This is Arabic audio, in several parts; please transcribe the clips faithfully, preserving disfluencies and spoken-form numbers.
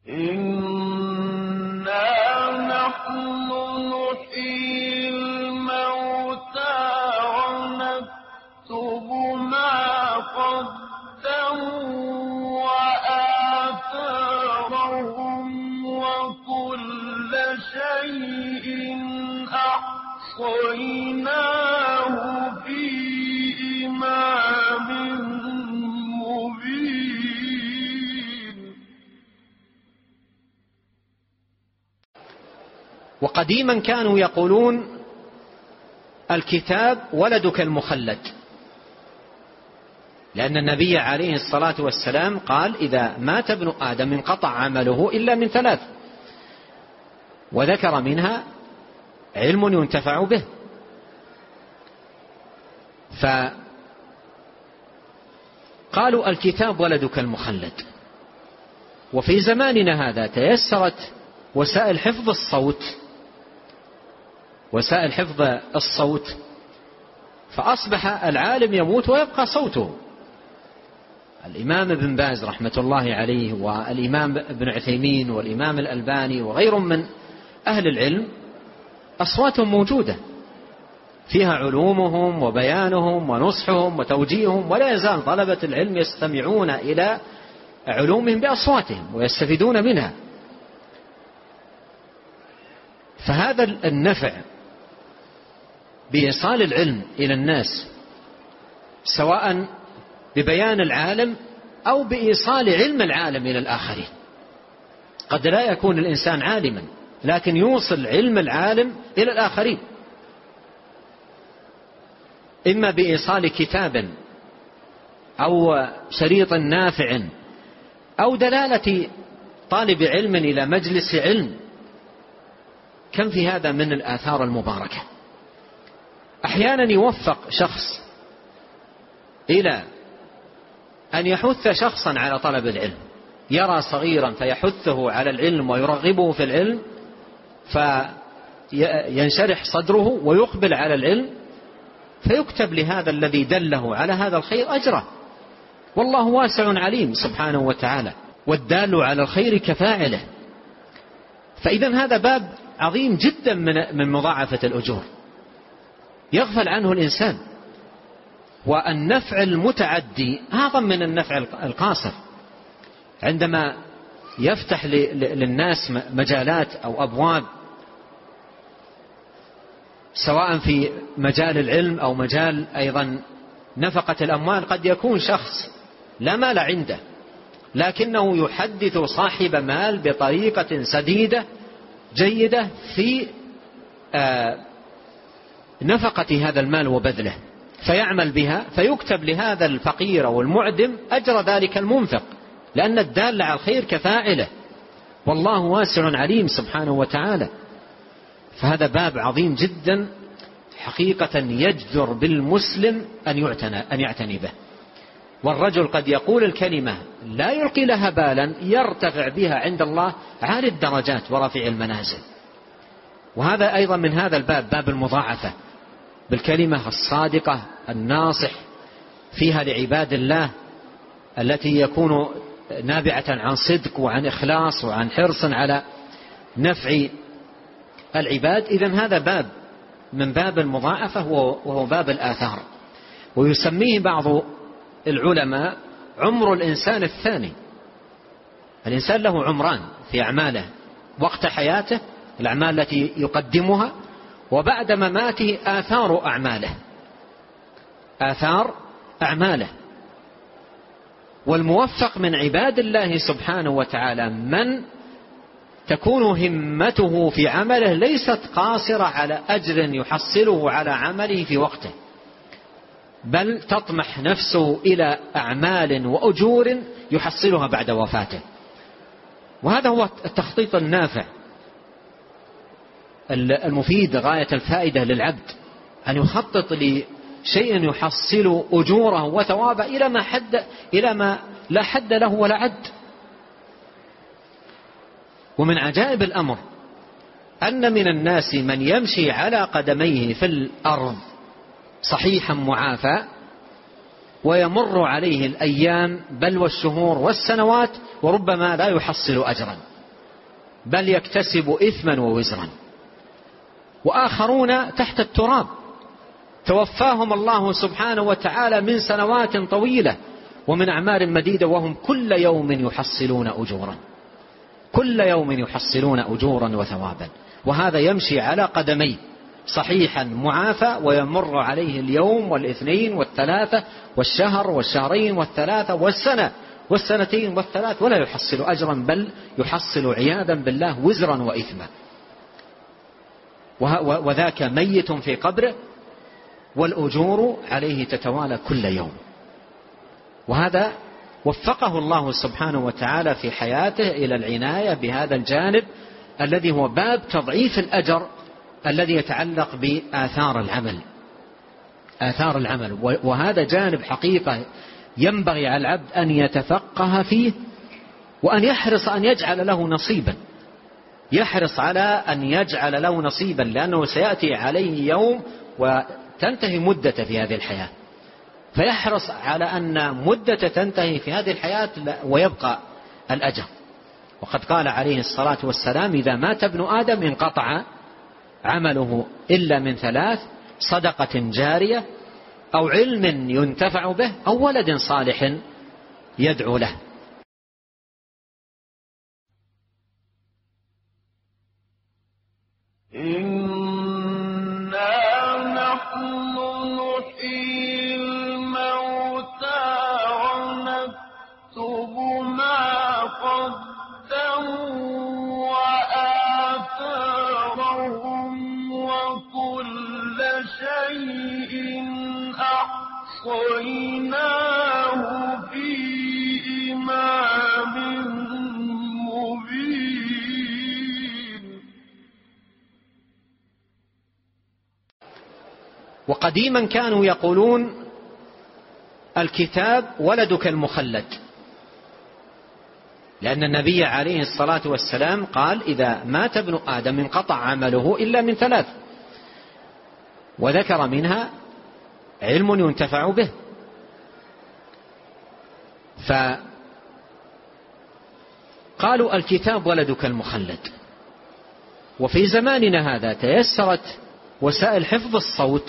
إنا نحن نحيي الموتى ونكتب ما قدموا وآثارهم وكل شيء أحصيناه في إمام مبين. وقديما كانوا يقولون الكتاب ولدك المخلد، لأن النبي عليه الصلاة والسلام قال إذا مات ابن آدم انقطع عمله إلا من ثلاث، وذكر منها علم ينتفع به. فقالوا الكتاب ولدك المخلد. وفي زماننا هذا تيسرت وسائل حفظ الصوت وسائل حفظ الصوت فأصبح العالم يموت ويبقى صوته. الإمام ابن باز رحمة الله عليه والإمام ابن عثيمين والإمام الألباني وغيرهم من أهل العلم أصواتهم موجودة فيها علومهم وبيانهم ونصحهم وتوجيههم، ولا يزال طلبة العلم يستمعون إلى علومهم بأصواتهم ويستفيدون منها. فهذا النفع بإيصال العلم إلى الناس سواء ببيان العالم أو بإيصال علم العالم إلى الآخرين. قد لا يكون الإنسان عالما لكن يوصل علم العالم إلى الآخرين، إما بإيصال كتاب أو شريط نافع أو دلالة طالب علم إلى مجلس علم. كم في هذا من الآثار المباركة. أحيانا يوفق شخص إلى أن يحث شخصا على طلب العلم، يرى صغيرا فيحثه على العلم ويرغبه في العلم فينشرح صدره ويقبل على العلم، فيكتب لهذا الذي دله على هذا الخير أجره، والله واسع عليم سبحانه وتعالى، والدال على الخير كفاعله. فإذا هذا باب عظيم جدا من مضاعفة الأجور يغفل عنه الإنسان. والنفع المتعدي أعظم من النفع القاصر. عندما يفتح للناس مجالات أو أبواب سواء في مجال العلم أو مجال أيضا نفقة الأموال، قد يكون شخص لا مال عنده لكنه يحدث صاحب مال بطريقة سديدة جيدة في نفقة هذا المال وبذله، فيعمل بها فيكتب لهذا الفقير والمعدم أجر ذلك المنفق، لأن الدال على الخير كفاعله، والله واسع عليم سبحانه وتعالى. فهذا باب عظيم جدا حقيقة يجدر بالمسلم أن يعتنى, أن يعتني به. والرجل قد يقول الكلمة لا يلقي لها بالا يرتفع بها عند الله عالي الدرجات ورفيع المنازل. وهذا أيضا من هذا الباب، باب المضاعفة بالكلمة الصادقة الناصح فيها لعباد الله التي يكون نابعة عن صدق وعن إخلاص وعن حرص على نفع العباد. إذن هذا باب من باب المضاعفة وهو باب الآثار، ويسميه بعض العلماء عمر الإنسان الثاني. الإنسان له عمران في أعماله: وقت حياته الأعمال التي يقدمها، وبعد مماته آثار أعماله آثار أعماله. والموفق من عباد الله سبحانه وتعالى من تكون همته في عمله ليست قاصرة على أجر يحصله على عمله في وقته، بل تطمح نفسه إلى أعمال وأجور يحصلها بعد وفاته. وهذا هو التخطيط النافع المفيد غاية الفائدة للعبد، أن يخطط لشيء يحصل أجوره وثوابه إلى ما حد إلى ما لا حد له ولا عد. ومن عجائب الأمر أن من الناس من يمشي على قدميه في الأرض صحيحا معافى ويمر عليه الأيام بل والشهور والسنوات وربما لا يحصل أجرا، بل يكتسب إثما ووزرا. وآخرون تحت التراب توفاهم الله سبحانه وتعالى من سنوات طويلة ومن أعمار مديدة وهم كل يوم يحصلون أجورا، كل يوم يحصلون أجورا وثوابا. وهذا يمشي على قدميه صحيحا معافى، ويمر عليه اليوم والاثنين والثلاثة والشهر والشهرين والثلاثة والسنة والسنتين والثلاث ولا يحصل أجرا، بل يحصل عياذا بالله وزرا وإثما. وذاك ميت في قبره والأجور عليه تتوالى كل يوم. وهذا وفقه الله سبحانه وتعالى في حياته إلى العناية بهذا الجانب الذي هو باب تضعيف الأجر الذي يتعلق بآثار العمل، آثار العمل. وهذا جانب حقيقة ينبغي على العبد أن يتفقه فيه، وأن يحرص أن يجعل له نصيبا، يحرص على أن يجعل له نصيبا، لأنه سيأتي عليه يوم وتنتهي مدة في هذه الحياة، فيحرص على أن مدة تنتهي في هذه الحياة ويبقى الأجر. وقد قال عليه الصلاة والسلام: إذا مات ابن آدم انقطع عمله إلا من ثلاث: صدقة جارية، أو علم ينتفع به، أو ولد صالح يدعو له. إنا نحن نحيي الموتى ونكتب ما قدموا وآثارهم وكل شيء أحصيناه في إمام مبين. وقديما كانوا يقولون: الكتاب ولدك المخلد، لأن النبي عليه الصلاة والسلام قال: إذا مات ابن آدم انقطع عمله إلا من ثلاث، وذكر منها علم ينتفع به. فقالوا: الكتاب ولدك المخلد. وفي زماننا هذا تيسرت وسائل حفظ الصوت،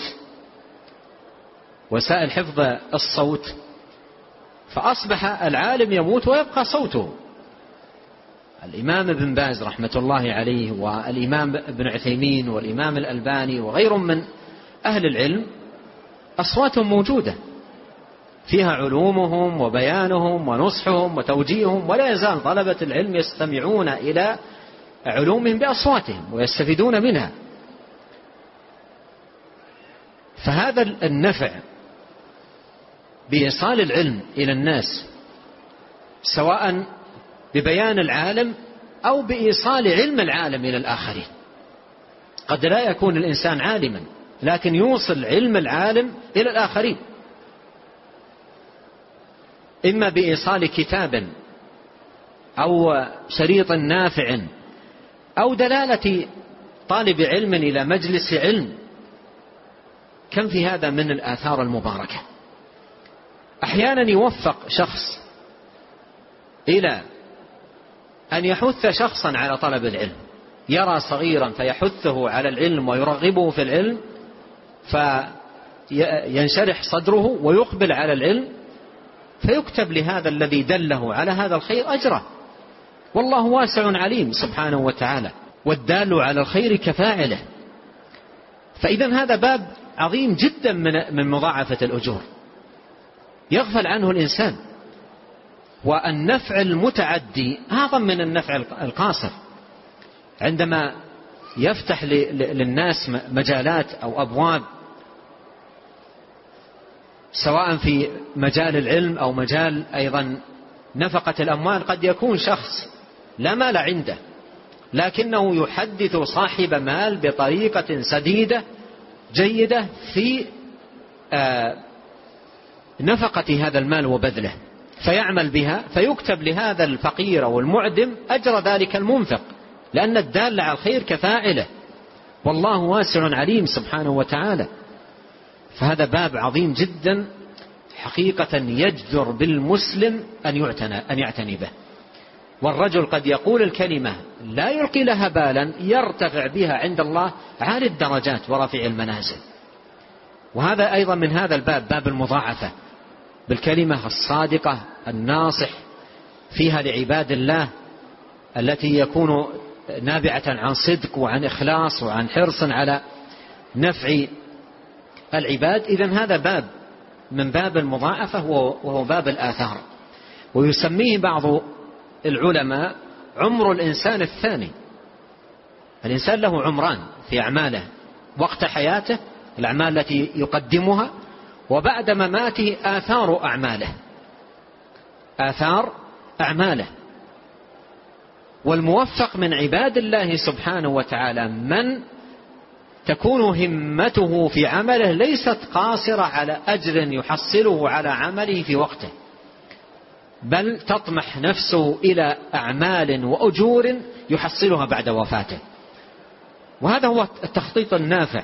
وسائل حفظ الصوت، فأصبح العالم يموت ويبقى صوته. الإمام ابن باز رحمة الله عليه، والإمام ابن عثيمين، والإمام الألباني، وغيرهم من أهل العلم أصواتهم موجودة فيها علومهم وبيانهم ونصحهم وتوجيههم، ولا يزال طلبة العلم يستمعون إلى علومهم بأصواتهم ويستفيدون منها. فهذا النفع بإيصال العلم إلى الناس، سواء ببيان العالم أو بإيصال علم العالم إلى الآخرين. قد لا يكون الإنسان عالما، لكن يوصل علم العالم إلى الآخرين، إما بإيصال كتاب أو شريط نافع أو دلالة طالب علم إلى مجلس علم. كم في هذا من الآثار المباركة. أحيانا يوفق شخص إلى أن يحث شخصا على طلب العلم، يرى صغيرا فيحثه على العلم ويرغبه في العلم، فينشرح صدره ويقبل على العلم، فيكتب لهذا الذي دله على هذا الخير أجره. والله واسع عليم سبحانه وتعالى، والدال على الخير كفاعله. فإذا هذا باب عظيم جدا من مضاعفة الأجور يغفل عنه الإنسان. والنفع المتعدي أعظم من النفع القاصر. عندما يفتح للناس مجالات أو أبواب، سواء في مجال العلم أو مجال أيضا نفقة الأموال، قد يكون شخص لا مال عنده، لكنه يحدث صاحب مال بطريقة سديدة جيدة في نفقة هذا المال وبذله، فيعمل بها، فيكتب لهذا الفقير والمعدم أجر ذلك المنفق، لأن الدال على الخير كفاعله. والله واسع عليم سبحانه وتعالى. فهذا باب عظيم جدا حقيقة يجدر بالمسلم أن يعتنى, أن يعتني به. والرجل قد يقول الكلمة لا يلقي لها بالا يرتفع بها عند الله عالي الدرجات ورفيع المنازل. وهذا أيضا من هذا الباب، باب المضاعفة بالكلمة الصادقة الناصح فيها لعباد الله التي يكون نابعة عن صدق وعن إخلاص وعن حرص على نفع العباد. إذن هذا باب من باب المضاعفة وهو باب الآثار، ويسميه بعض العلماء عمر الإنسان الثاني. الإنسان له عمران في أعماله: وقت حياته الأعمال التي يقدمها، وبعد مماته آثار أعماله آثار أعماله. والموفق من عباد الله سبحانه وتعالى من تكون همته في عمله ليست قاصرة على أجر يحصله على عمله في وقته، بل تطمح نفسه إلى أعمال وأجور يحصلها بعد وفاته. وهذا هو التخطيط النافع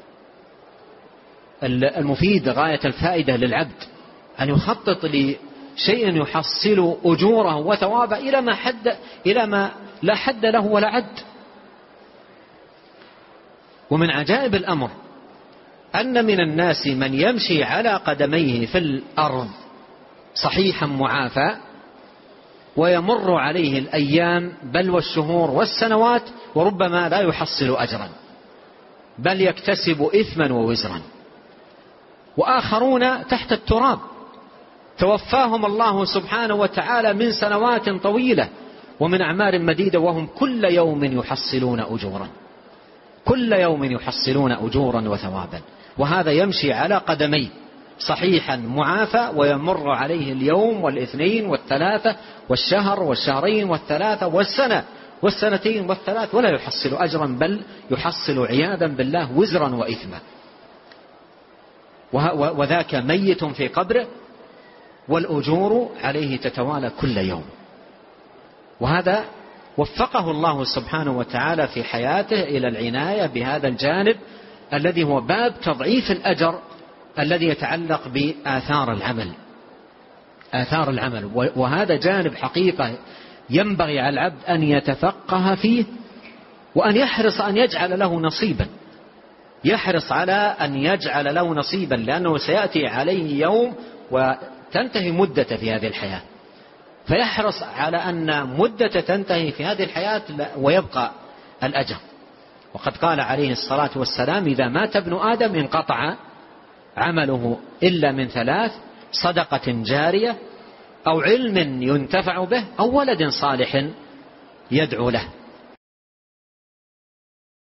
المفيد غاية الفائدة للعبد، أن يخطط لشيء يحصل أجوره وثوابه إلى ما حد إلى ما لا حد له ولا عد. ومن عجائب الأمر أن من الناس من يمشي على قدميه في الأرض صحيحا معافى، ويمر عليه الأيام بل والشهور والسنوات وربما لا يحصل أجرا، بل يكتسب إثما ووزرا. وآخرون تحت التراب توفاهم الله سبحانه وتعالى من سنوات طويلة ومن أعمار مديدة، وهم كل يوم يحصلون أجورا كل يوم يحصلون أجورا وثوابا. وهذا يمشي على قدميه صحيحا معافى، ويمر عليه اليوم والاثنين والثلاثة والشهر والشهرين والثلاثة والسنة والسنتين والثلاث، ولا يحصل أجرا بل يحصل عياذا بالله وزرا وإثما. وذاك ميت في قبره والأجور عليه تتوالى كل يوم. وهذا وفقه الله سبحانه وتعالى في حياته إلى العناية بهذا الجانب الذي هو باب تضعيف الأجر الذي يتعلق بآثار العمل آثار العمل. وهذا جانب حقيقة ينبغي على العبد أن يتفقه فيه، وأن يحرص أن يجعل له نصيبا يحرص على أن يجعل له نصيبا لأنه سيأتي عليه يوم وتنتهي مدة في هذه الحياة، فيحرص على أن مدة تنتهي في هذه الحياة ويبقى الأجر. وقد قال عليه الصلاة والسلام: إذا مات ابن آدم انقطع عمله إلا من ثلاث: صدقة جارية، أو علم ينتفع به، أو ولد صالح يدعو له.